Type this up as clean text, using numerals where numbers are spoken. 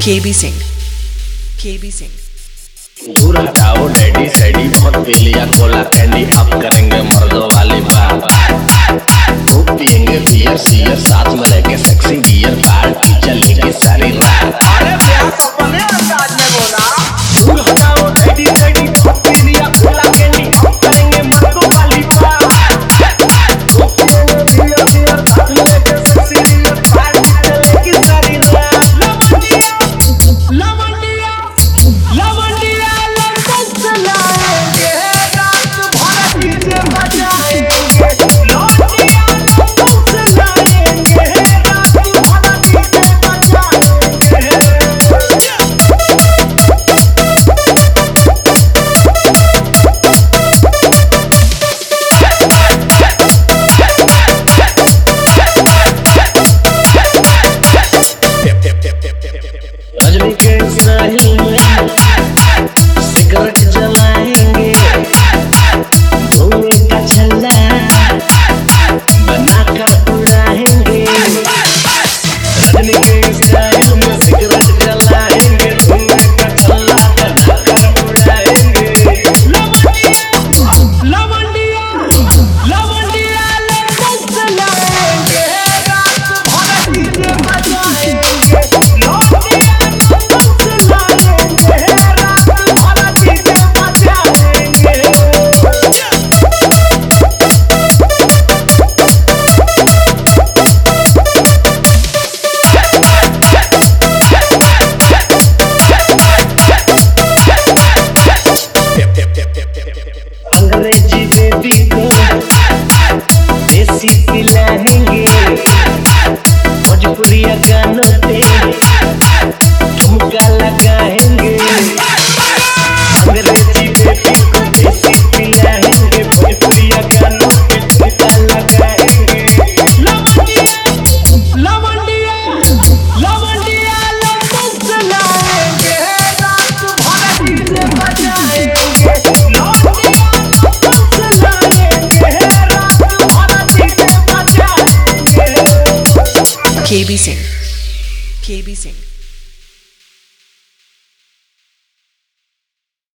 KB Singh, KB Singh। दूर हटाओ daddy सैडी बहुत पी लिया कोला कैंडी अब करेंगे मर्दों वाली बात। खूब पियेंगे बियर सियर साथ में लेके सेक्सी बियर पार्टी चलेगी सारी रात। अरे प्यार अपने अंदाज में बोला। दूर हटाओ डैडी सैडी बहुत पी लिया कोला कैंडी अब करेंगे मर्दों वाली बात। खूब पियेंगे बियर सियर साथ में लेके सेक्सी बियर पार्टी चलेगी सारी रात। लवंडिया लवंडिया लंदन से लाएंगे रात भर डीजे बजाएंगे। लवंडिया लंदन से लाएंगे रात भर डीजे बजाएंगे। रजनी के साहिल में सिगरेट जलाएंगे धुएं का छल्ला बनाकर उड़ाएंगे। रजनी के साहिल में सिगरेट जलाएंगे धुएं का छल्ला बनाकर उड़ाएंगे। लवंडिया लवंडिया लंदन से लाएंगे रात भर डीजे बजाएंगे। अंग्रेजी बेबी को देसी पिलाएंगे भोजपुरिया गानों पे ठुमका लगाएंगे। अंग्रेजी बेबी को देसी पिलाएंगे भोजपुरिया गानों पे ठुमका लगाएंगे। लवंडिया लवंडिया लंदन से लाएंगे रात भर डीजे बजाएंगे। KB Singh, KB Singh।